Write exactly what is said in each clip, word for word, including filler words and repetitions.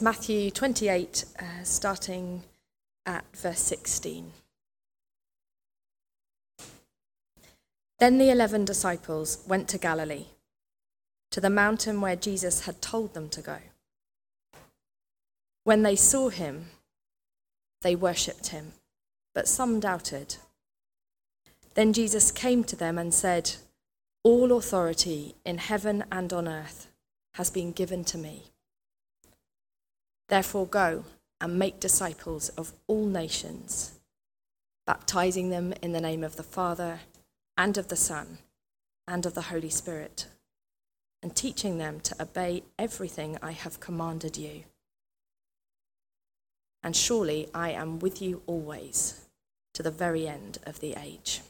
Matthew twenty-eight, uh, starting at verse sixteen. Then the eleven disciples went to Galilee, to the mountain where Jesus had told them to go. When they saw him, they worshipped him, but some doubted. Then Jesus came to them and said, "All authority in heaven and on earth has been given to me. Therefore go and make disciples of all nations, baptizing them in the name of the Father and of the Son and of the Holy Spirit, and teaching them to obey everything I have commanded you. And surely I am with you always, to the very end of the age."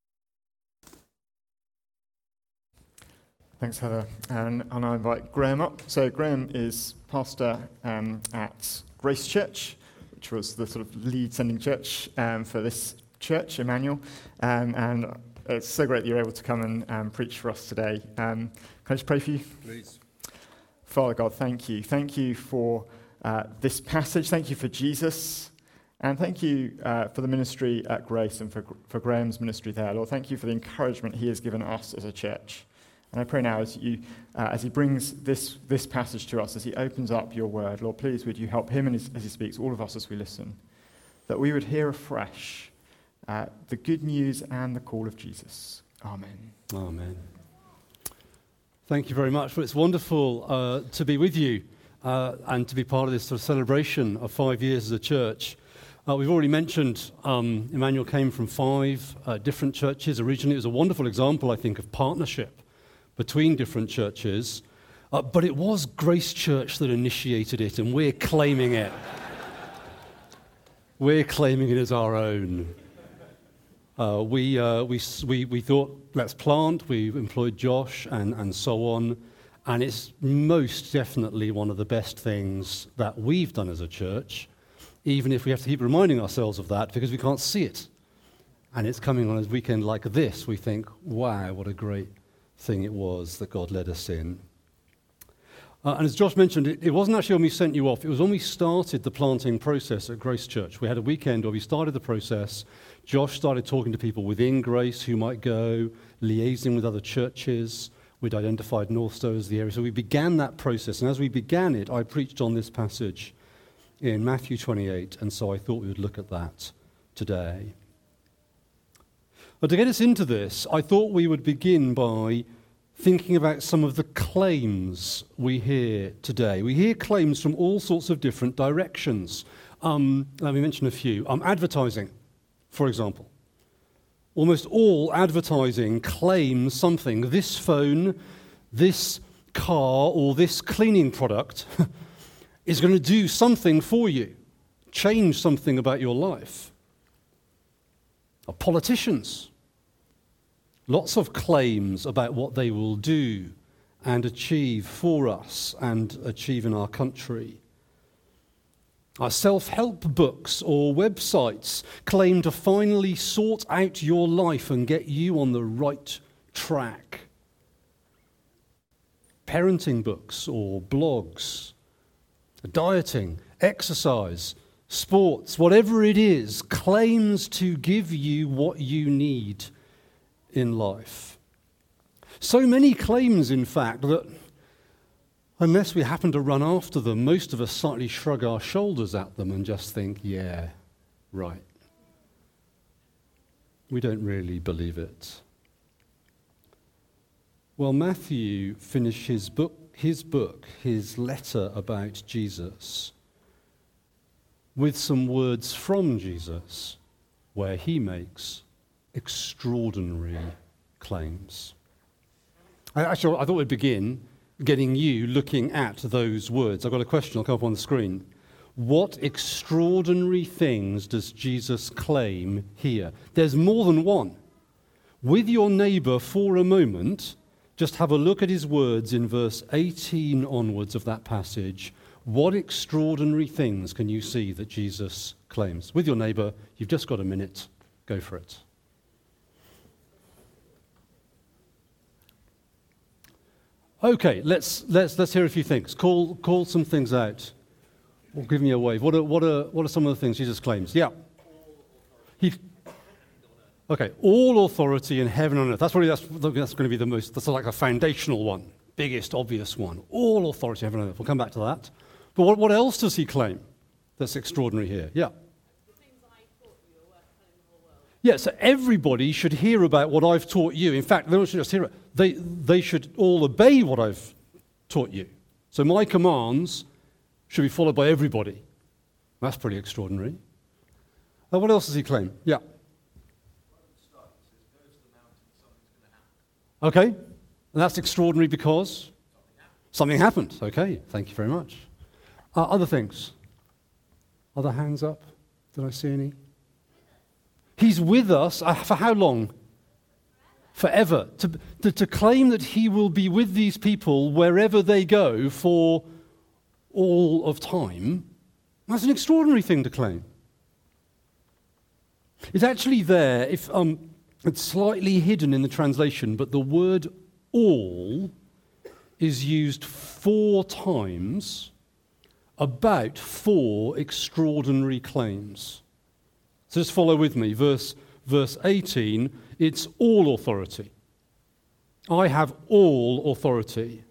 Thanks, Heather. And, and I invite Graham up. So Graham is pastor um, at Grace Church, which was the sort of lead sending church um, for this church, Emmanuel. Um, and it's so great that you're able to come and um, preach for us today. Um, can I just pray for you? Please. Father God, thank you. Thank you for uh, this passage. Thank you for Jesus. And thank you uh, for the ministry at Grace and for, for Graham's ministry there. Lord, thank you for the encouragement he has given us as a church. And I pray now as you, uh, as he brings this, this passage to us, as he opens up your word, Lord, please would you help him and his, as he speaks, all of us as we listen, that we would hear afresh uh, the good news and the call of Jesus. Amen. Amen. Thank you very much. Well, it's wonderful uh, to be with you uh, and to be part of this sort of celebration of five years as a church. Uh, we've already mentioned um, Emmanuel came from five uh, different churches. Originally, it was a wonderful example, I think, of partnership between different churches, uh, but it was Grace Church that initiated it, and we're claiming it. We're claiming it as our own. Uh, we, uh, we, we, we thought, let's plant. We employed Josh and, and so on, and it's most definitely one of the best things that we've done as a church, even if we have to keep reminding ourselves of that because we can't see it. And it's coming on a weekend like this, we think, wow, what a great thing it was that God led us in. Uh, and as Josh mentioned, it, it wasn't actually when we sent you off, it was when we started the planting process at Grace Church. We had a weekend where we started the process. Josh started talking to people within Grace who might go, liaising with other churches. We'd identified Northstowe as the area. So we began that process, and as we began it, I preached on this passage in Matthew twenty-eight, and so I thought we would look at that today. But to get us into this, I thought we would begin by thinking about some of the claims we hear today. We hear claims from all sorts of different directions. Um, let me mention a few. Um, advertising, for example. Almost all advertising claims something. This phone, this car, or this cleaning product is going to do something for you, change something about your life. Uh, politicians. Lots of claims about what they will do and achieve for us and achieve in our country. Our self-help books or websites claim to finally sort out your life and get you on the right track. Parenting books or blogs, dieting, exercise, sports, whatever it is, claims to give you what you need in life. So many claims, in fact, that unless we happen to run after them, most of us slightly shrug our shoulders at them and just think, yeah, right. We don't really believe it. Well, Matthew finished his book, his book, his letter about Jesus with some words from Jesus where he makes extraordinary claims. I, actually, I thought we'd begin getting you looking at those words. I've got a question, I'll come up on the screen. What extraordinary things does Jesus claim here? There's more than one. With your neighbour for a moment, just have a look at his words in verse eighteen onwards of that passage. What extraordinary things can you see that Jesus claims? With your neighbour, you've just got a minute. Go for it. Okay, let's let's let's hear a few things. Call call some things out. Well, give me a wave. What are, what are, what are some of the things Jesus claims? Yeah. He, okay, all authority in heaven and earth. That's probably that's, that's going to be the most, that's like a foundational one, biggest, obvious one. All authority in heaven and earth. We'll come back to that. But what, what else does he claim that's extraordinary here? Yeah. Yeah, so everybody should hear about what I've taught you. In fact, they don't just hear it. They, they should all obey what I've taught you. So my commands should be followed by everybody. That's pretty extraordinary. Uh, what else does he claim? Yeah. Okay. And that's extraordinary because something happened. Okay, thank you very much. Uh, other things? Other hands up? Did I see any? He's with us uh, for how long? Forever. To, to, to claim that he will be with these people wherever they go for all of time, that's an extraordinary thing to claim. It's actually there, if um, it's slightly hidden in the translation, but the word all is used four times about four extraordinary claims. So just follow with me. Verse, verse eighteen, it's all authority. I have all authority.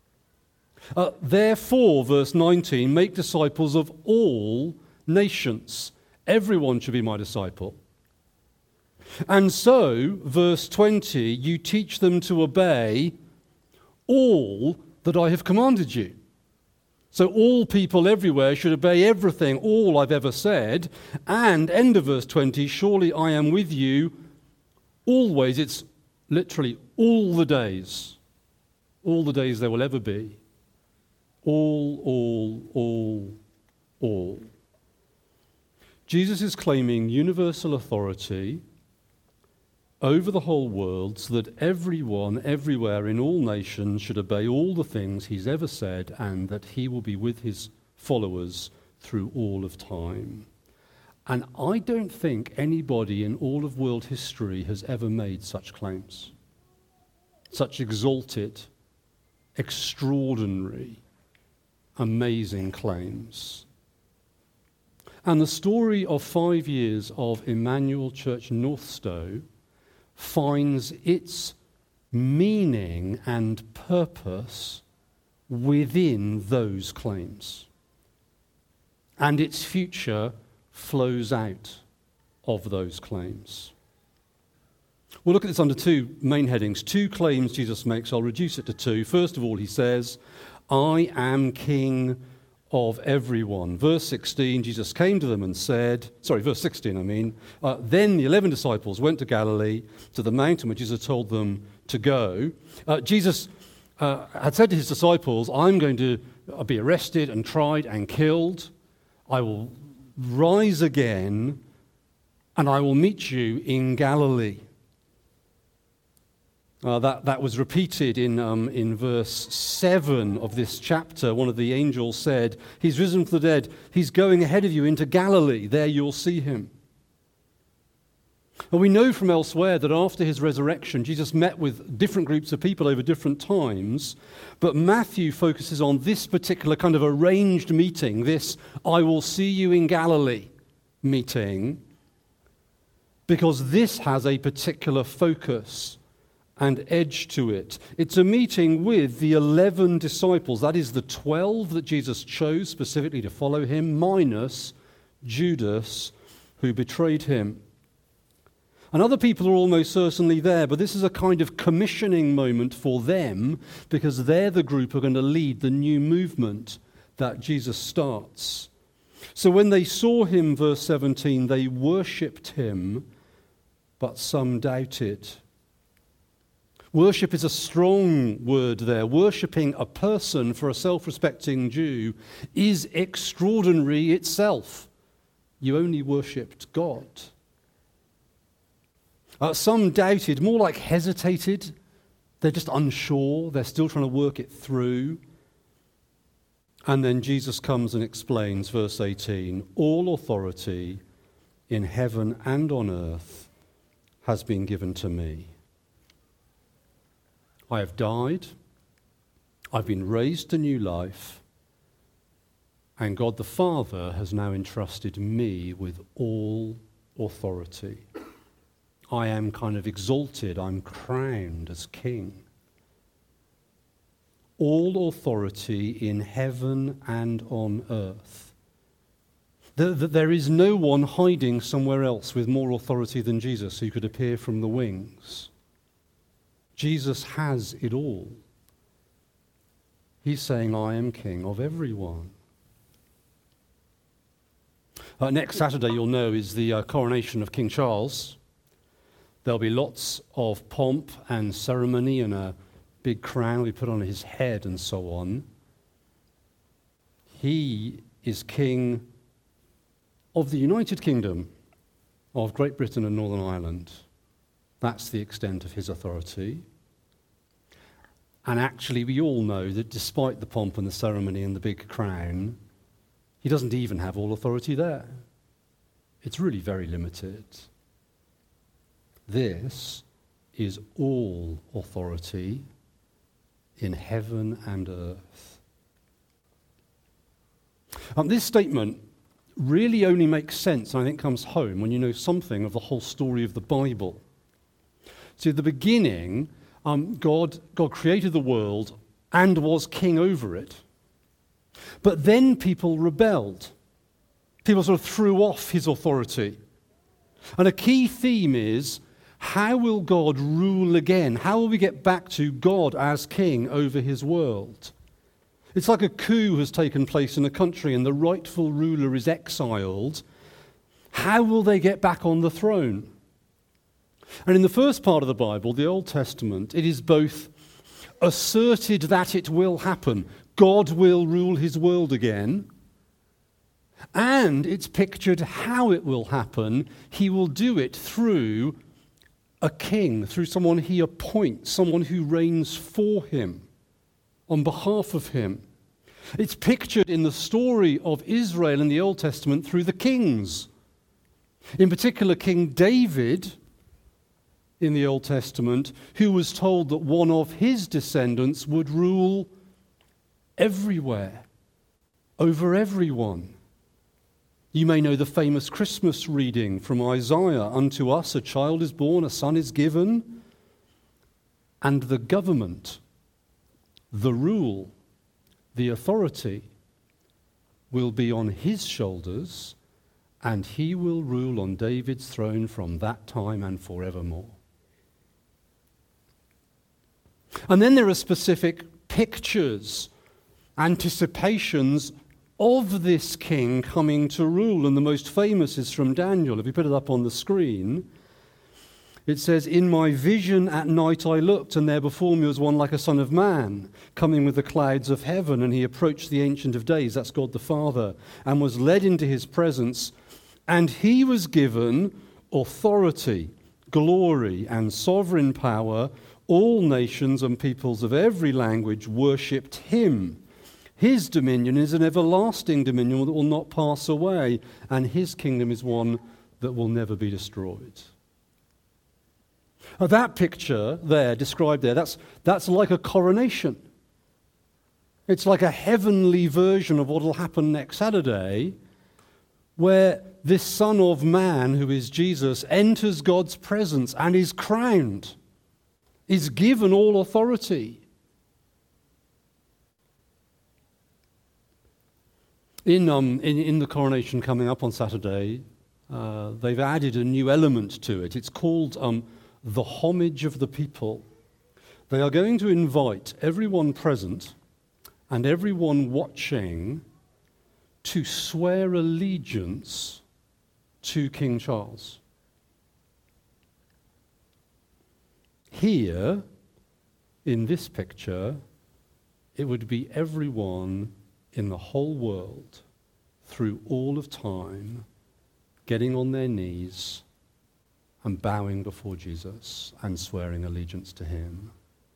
Uh, Therefore, verse nineteen, make disciples of all nations. Everyone should be my disciple. And so, verse twenty, you teach them to obey all that I have commanded you. So all people everywhere should obey everything, all I've ever said. And, end of verse twenty, surely I am with you always. It's literally all the days. All the days there will ever be. All, all, all, all. Jesus is claiming universal authority over the whole world so that everyone, everywhere, in all nations should obey all the things he's ever said, and that he will be with his followers through all of time. And I don't think anybody in all of world history has ever made such claims. Such exalted, extraordinary, amazing claims. And the story of five years of Emmanuel Church Northstowe finds its meaning and purpose within those claims. And its future flows out of those claims. We'll look at this under two main headings. Two claims Jesus makes. I'll reduce it to two. First of all, he says, I am King of everyone. Verse sixteen, Jesus came to them and said, sorry, verse sixteen, I mean, uh, then the eleven disciples went to Galilee, to the mountain which Jesus told them to go. Uh, Jesus uh, had said to his disciples, I'm going to be arrested and tried and killed. I will rise again, and I will meet you in Galilee. Uh, that, that was repeated in, um, in verse seven of this chapter. One of the angels said, he's risen from the dead. He's going ahead of you into Galilee. There you'll see him. And we know from elsewhere that after his resurrection, Jesus met with different groups of people over different times. But Matthew focuses on this particular kind of arranged meeting, this I will see you in Galilee meeting, because this has a particular focus and edge to it. It's a meeting with the eleven disciples. That is the twelve that Jesus chose specifically to follow him, minus Judas, who betrayed him. And other people are almost certainly there, but this is a kind of commissioning moment for them, because they're the group who are going to lead the new movement that Jesus starts. So when they saw him, verse seventeen, they worshipped him, but some doubted. Worship is a strong word there. Worshipping a person for a self-respecting Jew is extraordinary itself. You only worshipped God. Uh, some doubted, more like hesitated. They're just unsure. They're still trying to work it through. And then Jesus comes and explains, verse eighteen, all authority in heaven and on earth has been given to me. I have died, I've been raised to new life, And God the Father has now entrusted me with all authority. I am kind of exalted, I'm crowned as king. All authority in heaven and on earth. There is no one hiding somewhere else with more authority than Jesus who could appear from the wings. Jesus has it all. He's saying, I am king of everyone. Uh, next Saturday, you'll know, is the uh, coronation of King Charles. There'll be lots of pomp and ceremony and a big crown we put on his head and so on. He is king of the United Kingdom of Great Britain and Northern Ireland. That's the extent of his authority. And actually, we all know that despite the pomp and the ceremony and the big crown, he doesn't even have all authority there. It's really very limited. This is all authority in heaven and earth. Um, this statement really only makes sense, and I think comes home, when you know something of the whole story of the Bible. See, at the beginning, um, God, God created the world and was king over it. But then people rebelled. People sort of threw off his authority. And a key theme is, how will God rule again? How will we get back to God as king over his world? It's like a coup has taken place in a country and the rightful ruler is exiled. How will they get back on the throne? And in the first part of the Bible, the Old Testament, it is both asserted that it will happen. God will rule his world again. And it's pictured how it will happen. He will do it through a king, through someone he appoints, someone who reigns for him, on behalf of him. It's pictured in the story of Israel in the Old Testament through the kings. In particular, King David in the Old Testament, who was told that one of his descendants would rule everywhere, over everyone. You may know the famous Christmas reading from Isaiah, "Unto us a child is born, a son is given, and the government, the rule, the authority will be on his shoulders, and he will rule on David's throne from that time and forevermore." And then there are specific pictures, anticipations of this king coming to rule, and the most famous is from Daniel. If you put it up on the screen, it says, "In my vision at night I looked, and there before me was one like a son of man, coming with the clouds of heaven, and he approached the Ancient of Days," that's God the Father, "and was led into his presence, and he was given authority, glory, and sovereign power. All nations and peoples of every language worshipped him. His dominion is an everlasting dominion that will not pass away, and his kingdom is one that will never be destroyed." Now, that picture there, described there, that's, that's like a coronation. It's like a heavenly version of what will happen next Saturday, where this Son of Man, who is Jesus, enters God's presence and is crowned, is given all authority. In, um, in, in the coronation coming up on Saturday, uh, they've added a new element to it. It's called um, the homage of the people. They are going to invite everyone present and everyone watching to swear allegiance to King Charles. Here, in this picture, it would be everyone in the whole world, through all of time, getting on their knees and bowing before Jesus and swearing allegiance to him.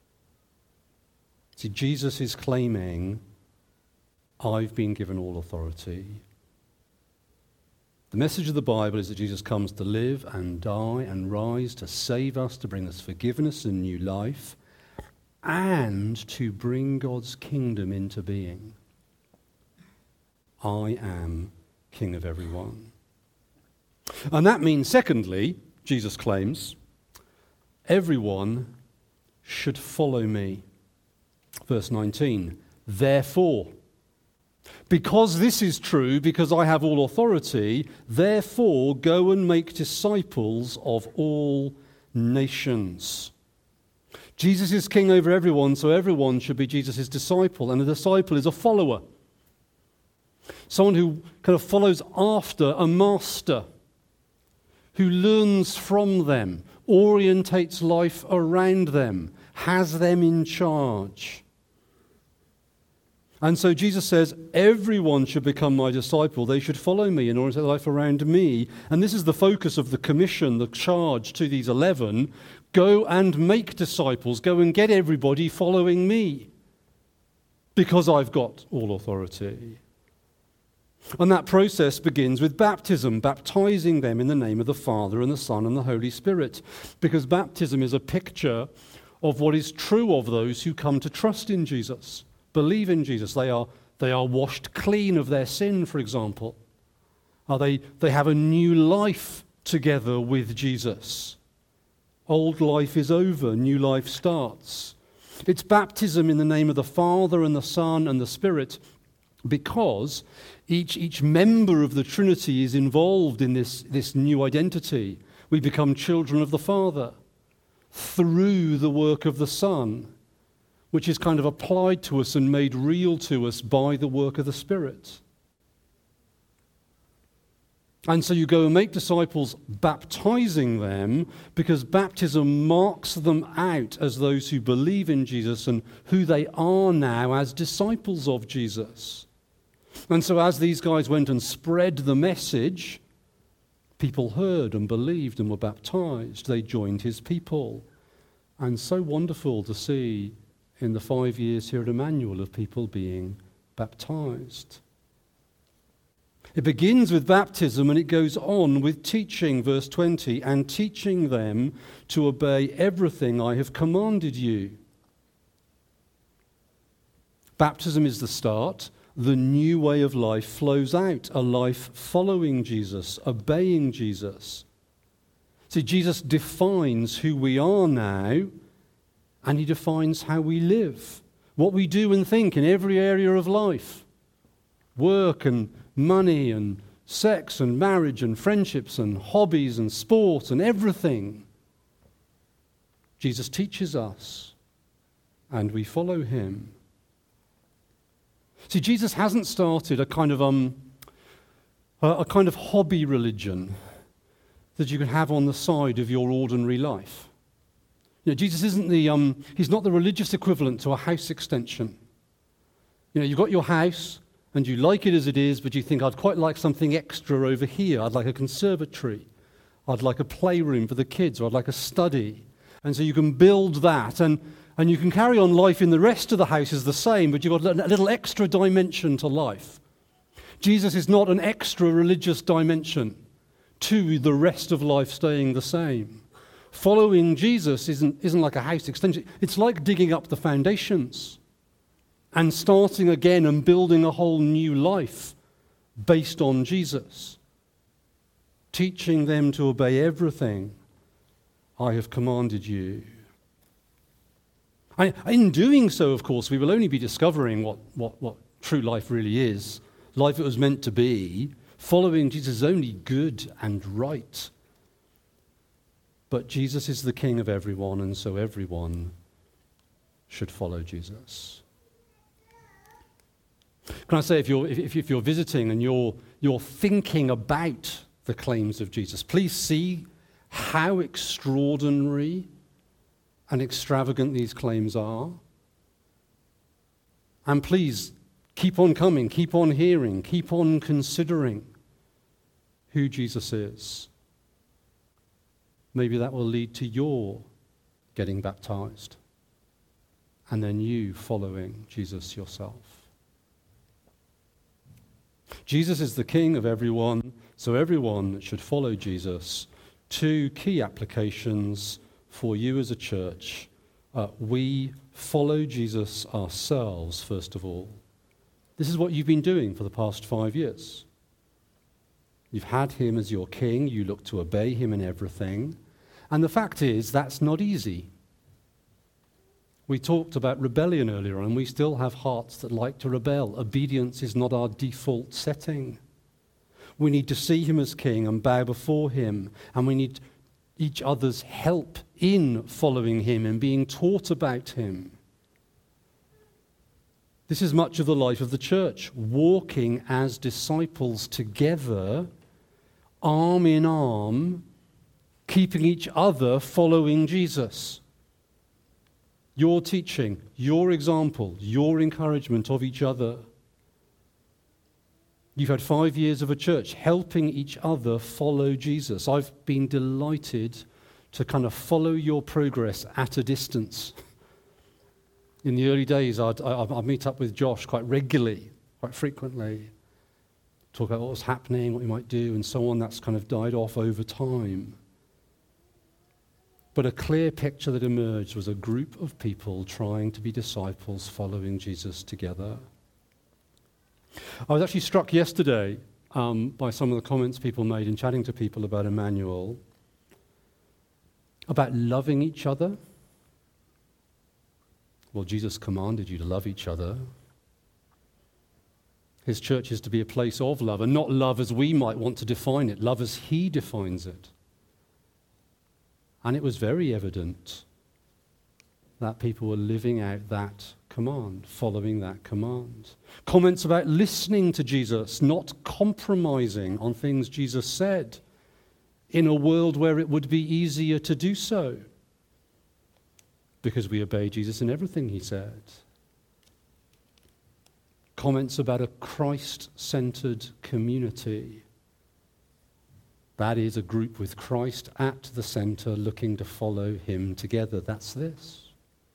See, Jesus is claiming, "I've been given all authority." The message of the Bible is that Jesus comes to live and die and rise to save us, to bring us forgiveness and new life, and to bring God's kingdom into being. I am King of everyone. And that means, secondly, Jesus claims, everyone should follow me. Verse nineteen, therefore, because this is true, because I have all authority, therefore go and make disciples of all nations. Jesus is king over everyone, so everyone should be Jesus' disciple. And a disciple is a follower. Someone who kind of follows after a master, who learns from them, orientates life around them, has them in charge. And so Jesus says, everyone should become my disciple. They should follow me and orientate life around me. And this is the focus of the commission, the charge to these eleven. Go and make disciples. Go and get everybody following me, because I've got all authority. And that process begins with baptism, baptizing them in the name of the Father and the Son and the Holy Spirit, because baptism is a picture of what is true of those who come to trust in Jesus, believe in Jesus. They are, they are washed clean of their sin, for example. Are they, they have a new life together with Jesus. Old life is over, new life starts. It's baptism in the name of the Father and the Son and the Spirit, because each, each member of the Trinity is involved in this, this new identity. We become children of the Father through the work of the Son, which is kind of applied to us and made real to us by the work of the Spirit. And so you go and make disciples, baptizing them, because baptism marks them out as those who believe in Jesus and who they are now as disciples of Jesus. And so as these guys went and spread the message, people heard and believed and were baptized. They joined his people. And so wonderful to see in the five years here at Emmanuel of people being baptized. It begins with baptism and it goes on with teaching, verse twenty, and teaching them to obey everything I have commanded you. Baptism is the start. The new way of life flows out, a life following Jesus, obeying Jesus. See, Jesus defines who we are now, and he defines how we live, what we do and think in every area of life. Work and money and sex and marriage and friendships and hobbies and sport and everything. Jesus teaches us, and we follow him. See, Jesus hasn't started a kind of um, a, a kind of hobby religion that you can have on the side of your ordinary life. You know, Jesus isn't the um, he's not the religious equivalent to a house extension. You know, you've got your house and you like it as it is, but you think, I'd quite like something extra over here. I'd like a conservatory. I'd like a playroom for the kids, or I'd like a study. And so you can build that, and, and you can carry on life in the rest of the house is the same, but you've got a little extra dimension to life. Jesus is not an extra religious dimension to the rest of life staying the same. Following Jesus isn't, isn't like a house extension. It's like digging up the foundations and starting again and building a whole new life based on Jesus. Teaching them to obey everything I have commanded you. I, in doing so, of course, we will only be discovering what, what, what true life really is. Life it was meant to be. Following Jesus is only good and right. But Jesus is the King of everyone, and so everyone should follow Jesus. Can I say, if you're, if, if you're visiting and you're, you're thinking about the claims of Jesus, please see how extraordinary and extravagant these claims are. And please keep on coming, keep on hearing, keep on considering who Jesus is. Maybe that will lead to your getting baptized and then you following Jesus yourself. Jesus is the King of everyone, so everyone should follow Jesus. Two key applications for you as a church. Uh, we follow Jesus ourselves, first of all, This is what you've been doing for the past five years. You've had him as your king. You look to obey him in everything. And the fact is, that's not easy. We talked about rebellion earlier on, and we still have hearts that like to rebel. Obedience is not our default setting. We need to see him as king and bow before him, and we need each other's help in following him and being taught about him. This is much of the life of the church, walking as disciples together, arm in arm, keeping each other following Jesus. Your teaching, your example, your encouragement of each other. You've had five years of a church helping each other follow Jesus. I've been delighted to kind of follow your progress at a distance. In the early days, I'd, I'd meet up with Josh quite regularly, quite frequently, talk about what was happening, what we might do, and so on. That's kind of died off over time. But a clear picture that emerged was a group of people trying to be disciples following Jesus together. I was actually struck yesterday um, by some of the comments people made in chatting to people about Emmanuel, about loving each other. Well, Jesus commanded you to love each other. His church is to be a place of love, and not love as we might want to define it, love as he defines it. And it was very evident that people were living out that command, following that command. Comments about listening to Jesus, not compromising on things Jesus said in a world where it would be easier to do so because we obey Jesus in everything he said. Comments about a Christ-centered community. That is a group with Christ at the center looking to follow him together. That's this.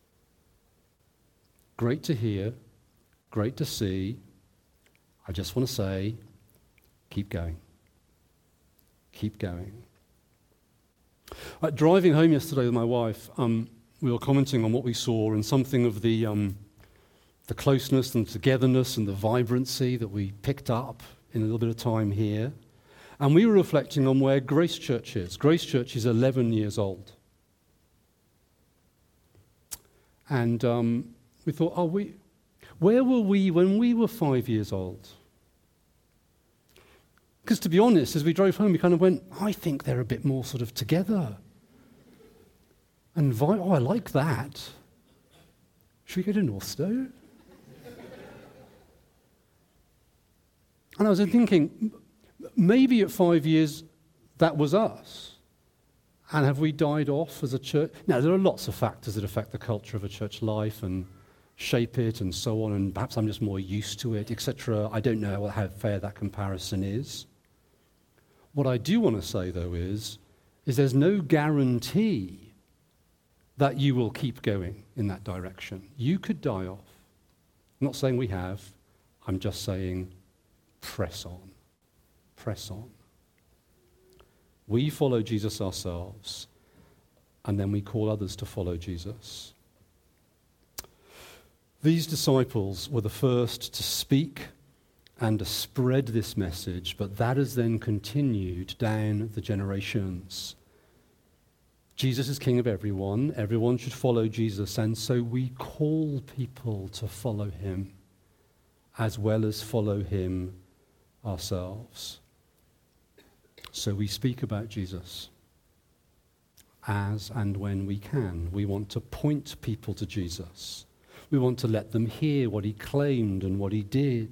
Great to hear, great to see. I just want to say, keep going. Keep going. Uh, driving home yesterday with my wife, um, we were commenting on what we saw and something of the, um, the closeness and togetherness and the vibrancy that we picked up in a little bit of time here. And we were reflecting on where Grace Church is. Grace Church is eleven years old. And um, we thought, oh, we, where were we when we were five years old? Because to be honest, as we drove home, we kind of went, I think they're a bit more sort of together. And vi- oh, I like that. Should we go to Northstowe? And I was thinking, maybe at five years, that was us. And have we died off as a church? Now, there are lots of factors that affect the culture of a church life and shape it and so on, and perhaps I'm just more used to it, et cetera. I don't know how fair that comparison is. What I do want to say, though, is, is there's no guarantee that you will keep going in that direction. You could die off. I'm not saying we have. I'm just saying press on. Press on. We follow Jesus ourselves, and then we call others to follow Jesus. These disciples were the first to speak and to spread this message, but that has then continued down the generations. Jesus is King of everyone. Everyone should follow Jesus, and so we call people to follow him as well as follow him ourselves. So we speak about Jesus as and when we can. We want to point people to Jesus. We want to let them hear what he claimed and what he did.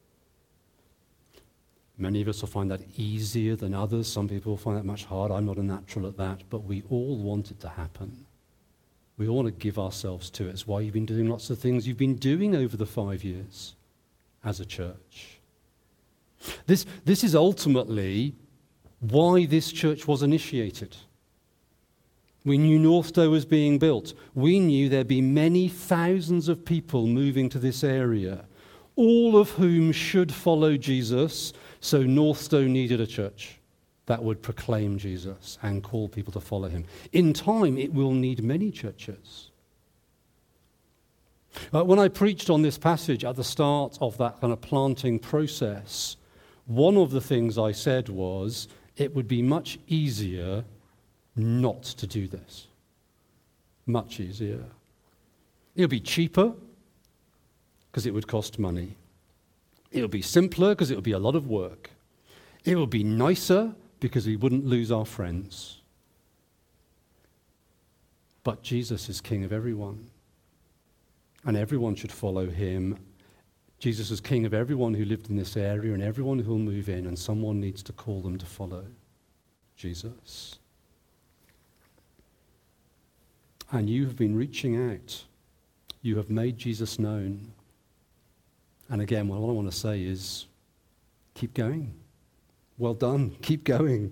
Many of us will find that easier than others. Some people will find that much harder. I'm not a natural at that, but we all want it to happen. We all want to give ourselves to it. It's why you've been doing lots of things you've been doing over the five years as a church. This, this is ultimately why this church was initiated. We knew Northstowe was being built. We knew there'd be many thousands of people moving to this area, all of whom should follow Jesus. So Northstowe needed a church that would proclaim Jesus and call people to follow him. In time, it will need many churches. Uh, when I preached on this passage at the start of that kind of planting process, one of the things I said was it would be much easier not to do this. Much easier. It would be cheaper because it would cost money. It would be simpler because it would be a lot of work. It would be nicer because we wouldn't lose our friends. But Jesus is King of everyone, and everyone should follow him. Jesus is King of everyone who lived in this area and everyone who will move in, and someone needs to call them to follow Jesus. And you have been reaching out. You have made Jesus known. And again, what I want to say is, keep going. Well done. Keep going.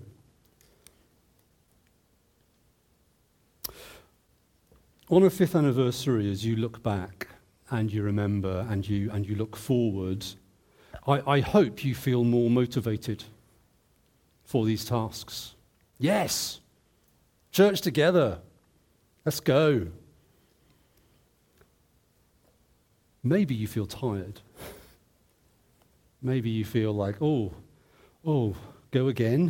On our fifth anniversary, as you look back and you remember and you and you look forward, I, I hope you feel more motivated for these tasks. Yes! Church together. Let's go. Maybe you feel tired. Maybe you feel like, oh, oh, go again.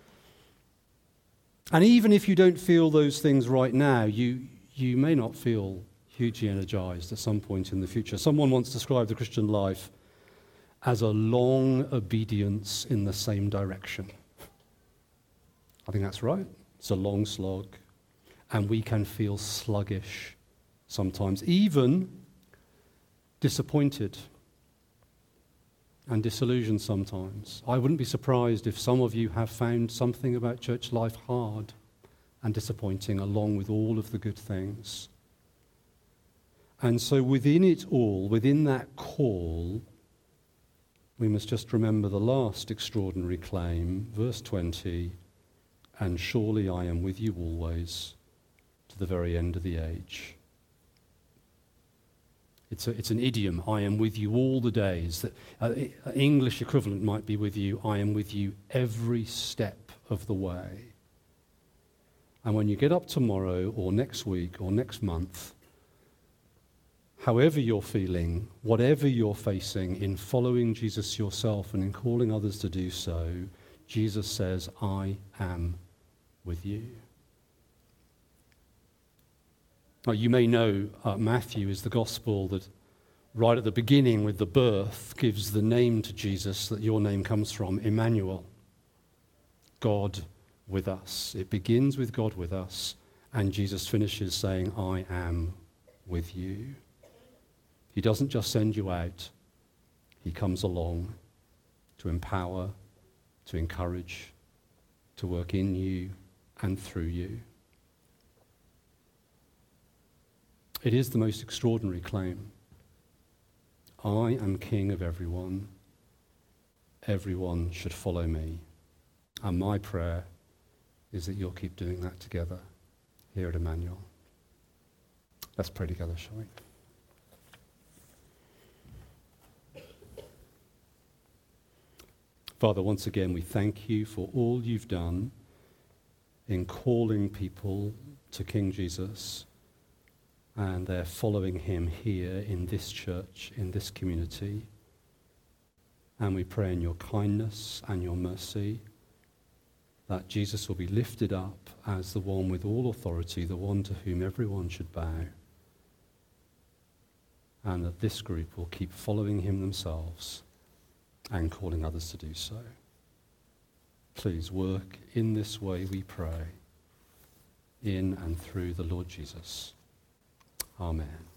And even if you don't feel those things right now, you you may not feel hugely energized at some point in the future. Someone once described the Christian life as a long obedience in the same direction. I think that's right. It's a long slog. And we can feel sluggish sometimes, even disappointed and disillusioned sometimes. I wouldn't be surprised if some of you have found something about church life hard and disappointing, along with all of the good things. And so within it all, within that call, we must just remember the last extraordinary claim, verse twenty, and surely I am with you always to the very end of the age. It's, a, it's an idiom, I am with you all the days. That uh, English equivalent might be with you, I am with you every step of the way. And when you get up tomorrow or next week or next month, however you're feeling, whatever you're facing in following Jesus yourself and in calling others to do so, Jesus says, I am with you. Now, you may know uh, Matthew is the gospel that right at the beginning with the birth gives the name to Jesus that your name comes from, Emmanuel, God with us. It begins with God with us, and Jesus finishes saying, I am with you. He doesn't just send you out, he comes along to empower, to encourage, to work in you and through you. It is the most extraordinary claim. I am king of everyone. Everyone should follow me. And my prayer is that you'll keep doing that together here at Emmanuel. Let's pray together, shall we? Father, once again, we thank you for all you've done in calling people to King Jesus, and they're following him here in this church, in this community. And we pray in your kindness and your mercy that Jesus will be lifted up as the one with all authority, the one to whom everyone should bow, and that this group will keep following him themselves and calling others to do so. Please work in this way, we pray, in and through the Lord Jesus. Amen.